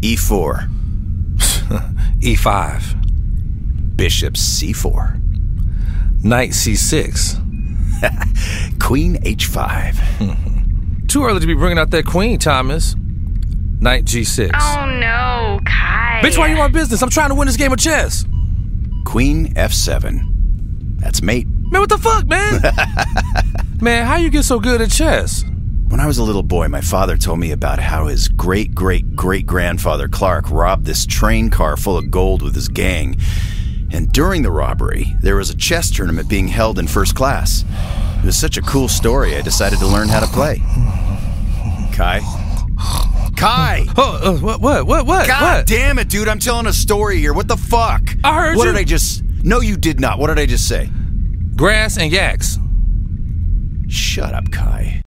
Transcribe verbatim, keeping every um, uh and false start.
E four. E five. Bishop C four. Knight C six. Queen H five. Too early to be bringing out that queen, Thomas. Knight G six. Oh no, Kai. Bitch, why you on business? I'm trying to win this game of chess. Queen F seven. That's mate. Man, what the fuck, man? Man, how you get so good at chess? When I was a little boy, my father told me about how his great-great-great-grandfather Clark robbed this train car full of gold with his gang. And during the robbery, there was a chess tournament being held in first class. It was such a cool story, I decided to learn how to play. Kai? Kai! Oh, uh, what, what, what, what? God what? damn it, dude, I'm telling a story here. What the fuck? I heard what you. What did I just... No, you did not. What did I just say? Grass and yaks. Shut up, Kai.